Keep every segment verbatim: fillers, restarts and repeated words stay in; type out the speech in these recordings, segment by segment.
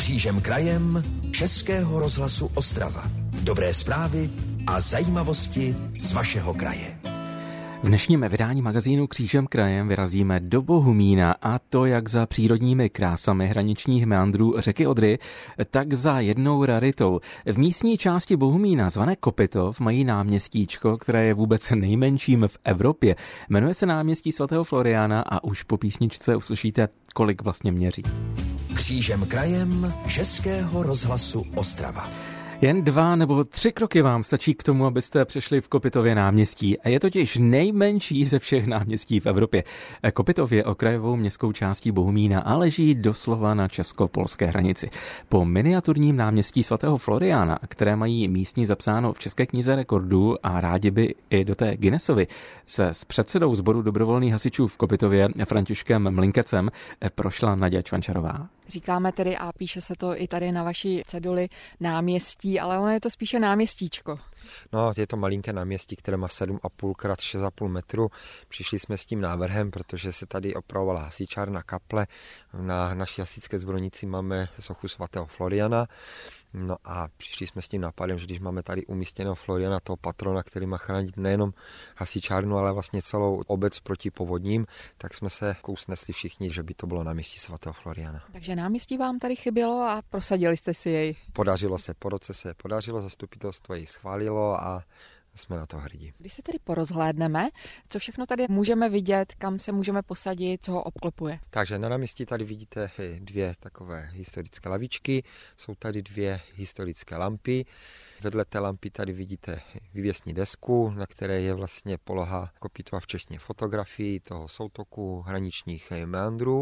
Křížem krajem Českého rozhlasu Ostrava. Dobré zprávy a zajímavosti z vašeho kraje. V dnešním vydání magazínu Křížem krajem vyrazíme do Bohumína, a to jak za přírodními krásami hraničních meandrů řeky Odry, tak za jednou raritou. V místní části Bohumína zvané Kopytov mají náměstíčko, které je vůbec nejmenším v Evropě. Jmenuje se náměstí svatého Floriána a už po písničce uslyšíte, kolik vlastně měří. Křížem krajem Českého rozhlasu Ostrava. Jen dva nebo tři kroky vám stačí k tomu, abyste přešli v Kopytově náměstí. A je totiž nejmenší ze všech náměstí v Evropě. Kopytov je okrajovou městskou částí Bohumína a leží doslova na česko-polské hranici. Po miniaturním náměstí svatého Floriána, které mají místní zapsáno v České knize rekordů a rádi by i do té Guinnessovy, se s předsedou sboru dobrovolných hasičů v Kopytově Františkem Mlinkecem prošla Naďa Čvančarová. Říkáme tedy, a píše se to i tady na vaší ceduli, náměstí, ale ono je to spíše náměstíčko. No, je to malinké náměstí, které má sedm a půl krát šest a půl metru. Přišli jsme s tím návrhem, protože se tady opravovala hasičárna kaple. Na naší hasičské zbrojnici máme sochu svatého Floriana. No a přišli jsme s tím nápadem, že když máme tady umístěného Floriana, toho patrona, který má chránit nejenom hasičárnu, ale vlastně celou obec proti povodním, tak jsme se usnesli všichni, že by to bylo náměstí svatého Floriana. Takže náměstí vám tady chybělo a prosadili jste si jej. Podařilo se, po roce se podařilo, zastupitelstvo jej schválilo a jsme na to hrdí. Když se tedy porozhlédneme, co všechno tady můžeme vidět, kam se můžeme posadit, co ho obklopuje? Takže na náměstí tady vidíte dvě takové historické lavičky, jsou tady dvě historické lampy. Vedle té lampy tady vidíte vývěsní desku, na které je vlastně poloha Kopytova včetně fotografií toho soutoku hraničních meandrů.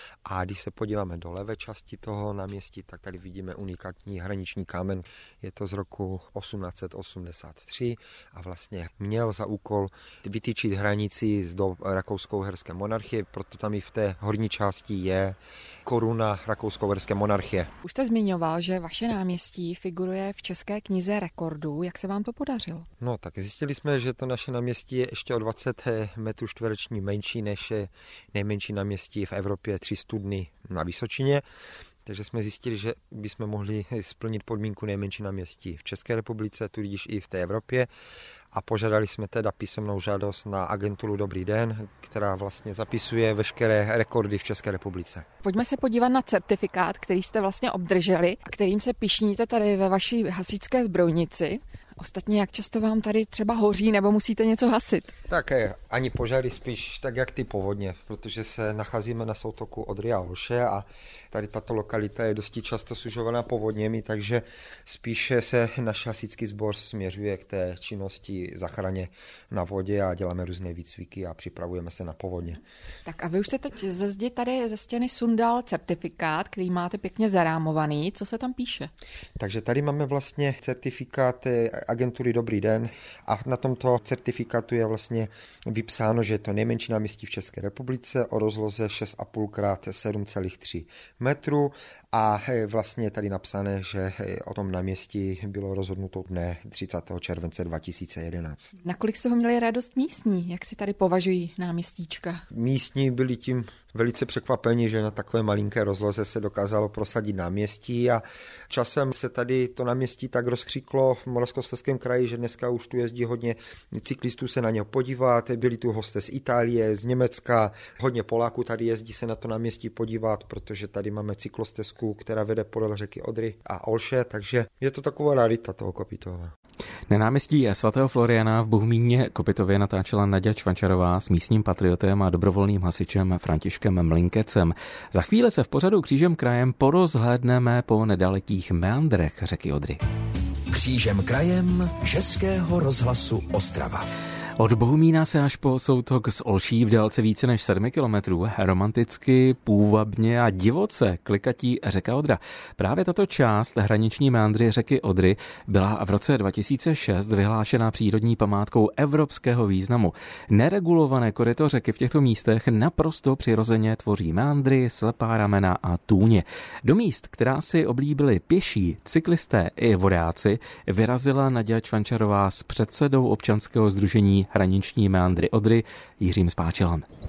A když se podíváme do levé části toho náměstí, tak tady vidíme unikátní hraniční kámen. Je to z roku osmnáct set osmdesát tři a vlastně měl za úkol vytyčit hranici do rakousko-uherské monarchie, proto tam i v té horní části je koruna rakousko-uherské monarchie. Už jste zmiňoval, že vaše náměstí figuruje v České knize rekordů. Jak se vám to podařilo? No, tak zjistili jsme, že to naše náměstí je ještě o dvacet metrů čtverečních menší než nejmenší náměstí v Evropě, tři studny na Vysočině. Takže jsme zjistili, že bychom mohli splnit podmínku nejmenší náměstí v České republice, tudíž i v té Evropě. A požádali jsme teda písemnou žádost na agenturu Dobrý den, která vlastně zapisuje veškeré rekordy v České republice. Pojďme se podívat na certifikát, který jste vlastně obdrželi a kterým se pyšníte tady ve vaší hasičské zbrojnici. Ostatně, jak často vám tady třeba hoří nebo musíte něco hasit? Tak ani požáry, spíš tak jak ty povodně, protože se nacházíme na soutoku Odry a Olše a tady tato lokalita je dosti často sužovaná povodněmi, takže spíše se náš hasičský sbor směřuje k té činnosti záchraně na vodě a děláme různé výcviky a připravujeme se na povodně. Tak a vy už jste teď ze zdi tady ze stěny sundal certifikát, který máte pěkně zarámovaný. Co se tam píše? Takže tady máme vlastně certifikát agentury Dobrý den a na tomto certifikátu je vlastně vypsáno, že je to nejmenší náměstí v České republice o rozloze šest a půl krát sedm celá tři metru a vlastně je tady napsané, že o tom náměstí bylo rozhodnuto dne třicátého července dva tisíce jedenáct. Nakolik jste ho měli radost místní? Jak si tady považují náměstíčka? Místní byli tím velice překvapení, že na takové malinké rozloze se dokázalo prosadit náměstí a časem se tady to náměstí tak rozkřiklo v Moravskoslezském kraji, že dneska už tu jezdí hodně cyklistů se na něho podívat, byli tu hosté z Itálie, z Německa, hodně Poláků tady jezdí se na to náměstí podívat, protože tady máme cyklostezku, která vede podél řeky Odry a Olše, takže je to taková rarita toho Kopytova. Na náměstí svatého Floriana v Bohumíně Kopytově natáčela Naďa Čvančarová s místním patriotem a dobrovolným hasičem Františkem Mlinkecem. Za chvíli se v pořadu Křížem krajem porozhlédneme po nedalekých meandrech řeky Odry. Křížem krajem Českého rozhlasu Ostrava. Od Bohumína se až po soutok z Olší v délce více než sedmi kilometrů romanticky, půvabně a divoce klikatí řeka Odra. Právě tato část hraniční meandry řeky Odry byla v roce dva tisíce šest vyhlášena přírodní památkou evropského významu. Neregulované koryto řeky v těchto místech naprosto přirozeně tvoří meandry, slepá ramena a tůně. Do míst, která si oblíbili pěší, cyklisté i vodáci, vyrazila Naďa Čvančarová s předsedou občanského sdružení Hraniční meandry Odry Jiřím Spáčilem.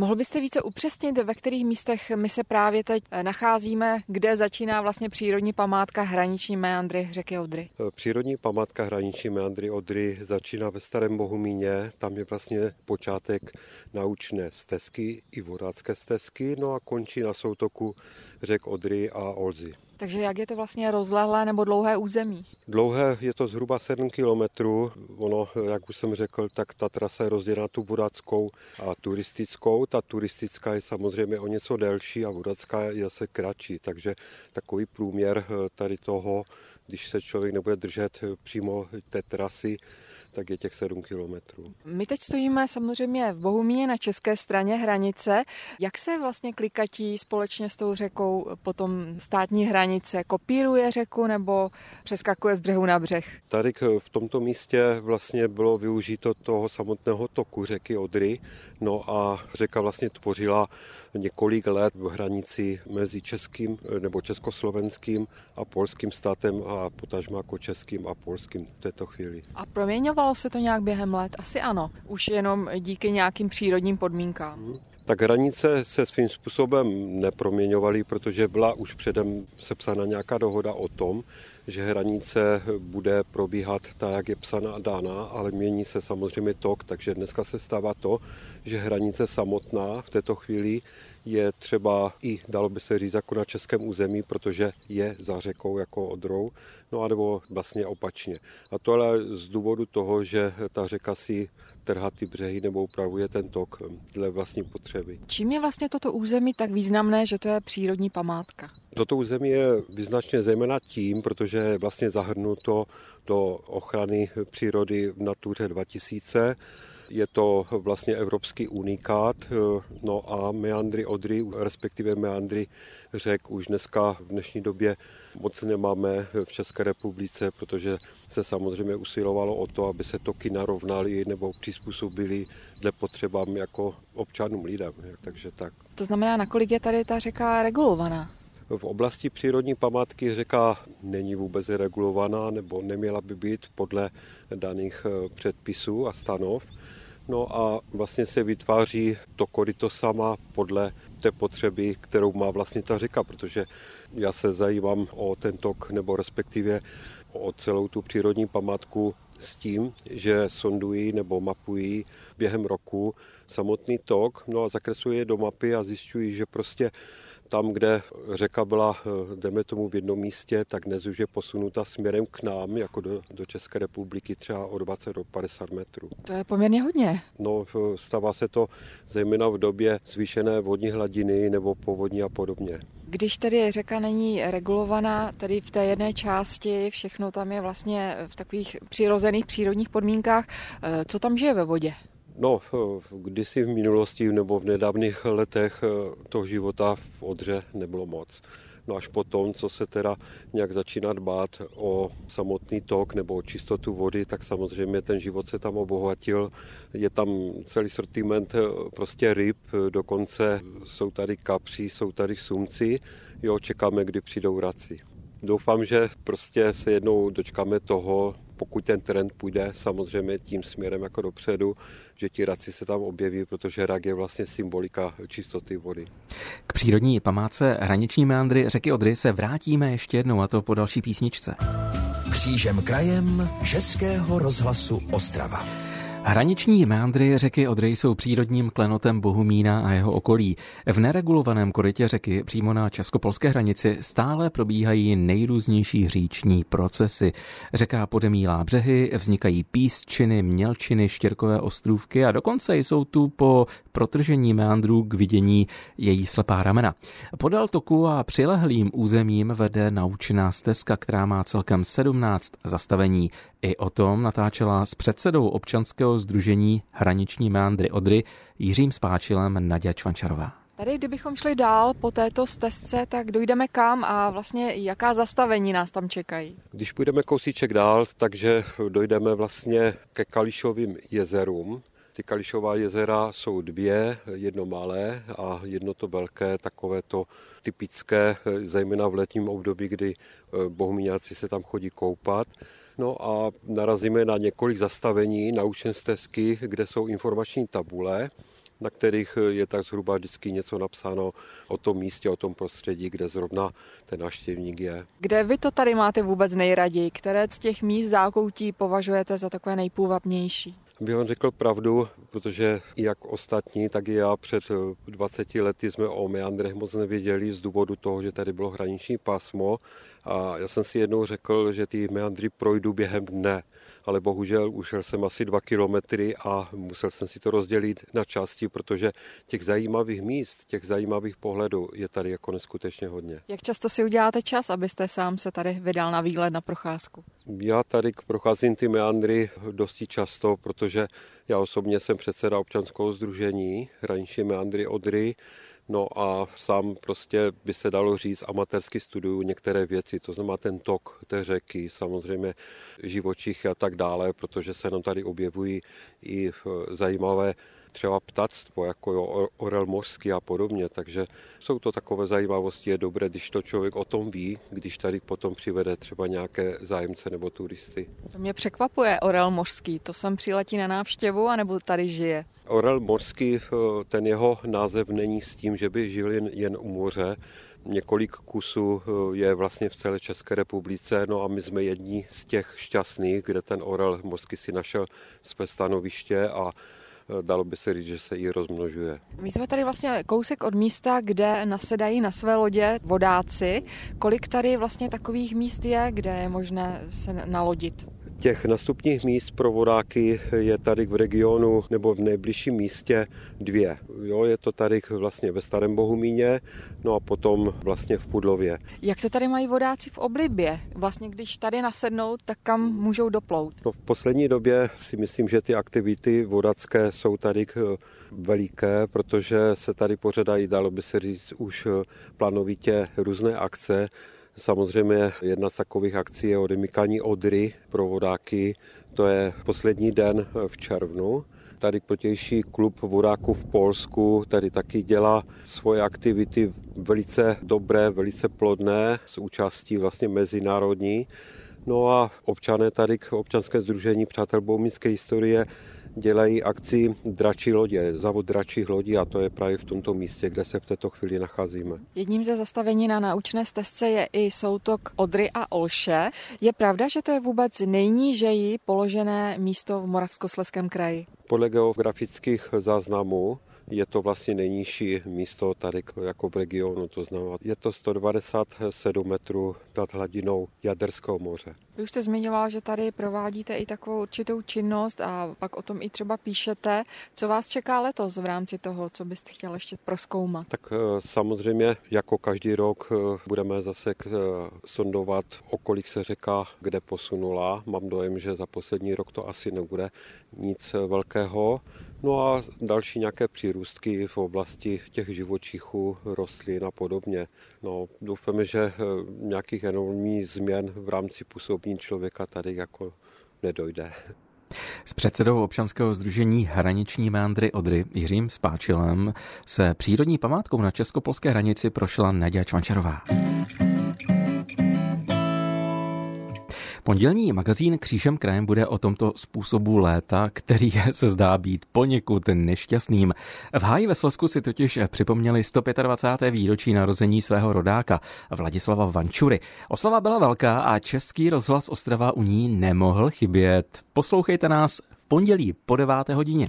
Mohl byste více upřesnit, ve kterých místech my se právě teď nacházíme, kde začíná vlastně přírodní památka hraniční meandry řeky Odry? Přírodní památka hraniční meandry Odry začíná ve Starém Bohumíně, tam je vlastně počátek naučné stezky i vodácké stezky, no a končí na soutoku řek Odry a Olzy. Takže jak je to vlastně rozlehlé nebo dlouhé území? Dlouhé je to zhruba sedm kilometrů. Ono, jak už jsem řekl, tak ta trasa je rozdělena tu vodáckou a turistickou. Ta turistická je samozřejmě o něco delší a vodácká je zase kratší. Takže takový průměr tady toho, když se člověk nebude držet přímo té trasy, tak je těch sedm kilometrů. My teď stojíme samozřejmě v Bohumíně na české straně hranice. Jak se vlastně Klikatí společně s tou řekou potom státní hranice kopíruje řeku nebo přeskakuje z břehu na břeh? Tady v tomto místě vlastně bylo využito toho samotného toku řeky Odry, no a řeka vlastně tvořila několik let v hranici mezi českým nebo československým a polským státem a potažmo jako českým a polským v této chvíli. A proměňovalo se to nějak během let? Asi ano, už jenom díky nějakým přírodním podmínkám. Hmm. Tak hranice se svým způsobem neproměňovaly, protože byla už předem sepsána nějaká dohoda o tom, že hranice bude probíhat tak, jak je psaná a dána, ale mění se samozřejmě tok, takže dneska se stává to, že hranice samotná v této chvíli je třeba i, dalo by se říct, jako na českém území, protože je za řekou jako Odrou, no a nebo vlastně opačně. A to ale z důvodu toho, že ta řeka si trhá ty břehy nebo upravuje ten tok dle vlastní potřeby. Čím je vlastně toto území tak významné, že to je přírodní památka? Toto území je význačně zejména tím, protože je vlastně zahrnuto do ochrany přírody v Natuře dva tisíce. Je to vlastně evropský unikát, no a meandry Odry, respektive meandry řek už dneska v dnešní době moc nemáme v České republice, protože se samozřejmě usilovalo o to, aby se toky narovnaly nebo přizpůsobily dle potřebám jako občanům lidem, takže tak. To znamená, nakolik je tady ta řeka regulovaná? V oblasti přírodní památky řeka není vůbec regulovaná nebo neměla by být podle daných předpisů a stanov. No a vlastně se vytváří to koryto sama podle té potřeby, kterou má vlastně ta řeka, protože já se zajímám o ten tok nebo respektive o celou tu přírodní památku s tím, že sondují nebo mapují během roku samotný tok, no a zakreslují je do mapy a zjišťují, že prostě tam, kde řeka byla, jdeme tomu v jednom místě, tak dnes už je posunuta směrem k nám, jako do, do České republiky, třeba o dvacet do padesát metrů. To je poměrně hodně. No, stává se to zejména v době zvýšené vodní hladiny nebo povodní a podobně. Když tedy řeka není regulovaná, tedy v té jedné části, všechno tam je vlastně v takových přirozených přírodních podmínkách, co tam žije ve vodě? No, kdysi v minulosti nebo v nedávných letech toho života v Odře nebylo moc. No až potom, co se teda nějak začíná dbát o samotný tok nebo o čistotu vody, tak samozřejmě ten život se tam obohatil. Je tam celý sortiment prostě ryb, dokonce jsou tady kapři, jsou tady sumci. Jo, čekáme, kdy přijdou raci. Doufám, že prostě se jednou dočkáme toho, pokud ten trend půjde samozřejmě tím směrem jako dopředu, že ti raci se tam objeví, protože rak je vlastně symbolika čistoty vody. K přírodní památce hraniční meandry řeky Odry se vrátíme ještě jednou, a to po další písničce. Křížem krajem Českého rozhlasu Ostrava. Hraniční meandry řeky Odry jsou přírodním klenotem Bohumína a jeho okolí. V neregulovaném korytě řeky přímo na česko-polské hranici stále probíhají nejrůznější říční procesy. Řeka podemílá břehy, vznikají písčiny, mělčiny, štěrkové ostrůvky a dokonce jsou tu po protržení meandrů k vidění její slepá ramena. Podél toku a přilehlým územím vede naučná stezka, která má celkem sedmnáct zastavení. I o tom natáčela s předsedou občanského sdružení Hraniční meandry Odry Jiřím Spáčilem Naďa Čvančarová. Tady, kdybychom šli dál po této stezce, tak dojdeme kam a vlastně jaká zastavení nás tam čekají? Když půjdeme kousíček dál, takže dojdeme vlastně ke Kališovým jezerům. Ty Kališová jezera jsou dvě, jedno malé a jedno to velké, takové to typické, zejména v letním období, kdy bohumíňáci se tam chodí koupat. No a narazíme na několik zastavení naučné stezky, kde jsou informační tabule. na kterých je tak zhruba vždycky něco napsáno o tom místě, o tom prostředí, kde zrovna ten návštěvník je. Kde vy to tady máte vůbec nejraději? Které z těch míst zákoutí považujete za takové nejpůvabnější? Bych vám řekl pravdu, protože jak ostatní, tak i já před dvaceti lety jsme o meandrech moc nevěděli z důvodu toho, že tady bylo hraniční pásmo a já jsem si jednou řekl, že ty meandry projdu během dne, ale bohužel ušel jsem asi dva kilometry a musel jsem si to rozdělit na části, protože těch zajímavých míst, těch zajímavých pohledů je tady jako neskutečně hodně. Jak často si uděláte čas, abyste sám se tady vydal na výlet, na procházku? Já tady procházím ty meandry dosti často, protože já osobně jsem předseda občanského sdružení Hraniční meandry Odry. No a sám prostě by se dalo říct, amatérsky studuju některé věci, to znamená ten tok té řeky, samozřejmě živočichy a tak dále, protože se nám tady objevují i zajímavé třeba ptactvo, jako jo, orel mořský a podobně, takže jsou to takové zajímavosti, je dobré, když to člověk o tom ví, když tady potom přivede třeba nějaké zájemce nebo turisty. To mě překvapuje, orel mořský, to sem přiletí na návštěvu, anebo tady žije? Orel mořský, ten jeho název není s tím, že by žil jen, jen u moře. Několik kusů je vlastně v celé České republice, no a my jsme jedni z těch šťastných, kde ten orel mořský si našel své stanoviště a dalo by se říct, že se i rozmnožuje. My jsme tady vlastně kousek od místa, kde nasedají na své lodě vodáci. Kolik tady vlastně takových míst je, kde je možné se nalodit? Těch nastupních míst pro vodáky je tady v regionu nebo v nejbližším místě dvě. Jo, je to tady vlastně ve Starém Bohumíně, no a potom vlastně v Pudlově. Jak to tady mají vodáci v oblibě? Vlastně když tady nasednou, tak kam můžou doplout? No, v poslední době si myslím, že ty aktivity vodácké jsou tady veliké, protože se tady pořádají, dalo by se říct, už plánovitě různé akce. Samozřejmě jedna z takových akcí je odemykání Odry pro vodáky. To je poslední den v červnu. Tady protější klub vodáků v Polsku tady taky dělá svoje aktivity velice dobré, velice plodné s účastí vlastně mezinárodní. No a občané tady k občanské sdružení Přátel bohumínské historie dělají akci dračí lodě, závod dračích lodí a to je právě v tomto místě, kde se v této chvíli nacházíme. Jedním ze zastavení na naučné stezce je i soutok Odry a Olše. Je pravda, že to je vůbec nejnížeji položené místo v Moravskoslezském kraji? Podle geografických záznamů je to vlastně nejnižší místo tady jako v regionu, to znamená, je to sto devadesát sedm metrů nad hladinou Jaderského moře. Vy už jste zmiňoval, že tady provádíte i takovou určitou činnost a pak o tom i třeba píšete. Co vás čeká letos v rámci toho, co byste chtěl ještě prozkoumat? Tak samozřejmě, jako každý rok, budeme zase sondovat, o kolik se řeka kde posunula. Mám dojem, že za poslední rok to asi nebude nic velkého. No a další nějaké přírůstky v oblasti těch živočichů, rostlin a podobně. No, doufáme, že nějakých enormních změn v rámci působení člověka tady jako nedojde. S předsedou občanského sdružení Hraniční meandry Odry Jiřím Spáčilem se přírodní památkou na česko-polské hranici prošla Naďa Čvančarová. Pondělní magazín Křížem krajem bude o tomto způsobu léta, který se zdá být poněkud nešťastným. V Háji ve Slezsku si totiž připomněli sto dvacáté páté výročí narození svého rodáka Vladislava Vančury. Oslava byla velká a Český rozhlas Ostrava u ní nemohl chybět. Poslouchejte nás v pondělí po deváté hodině.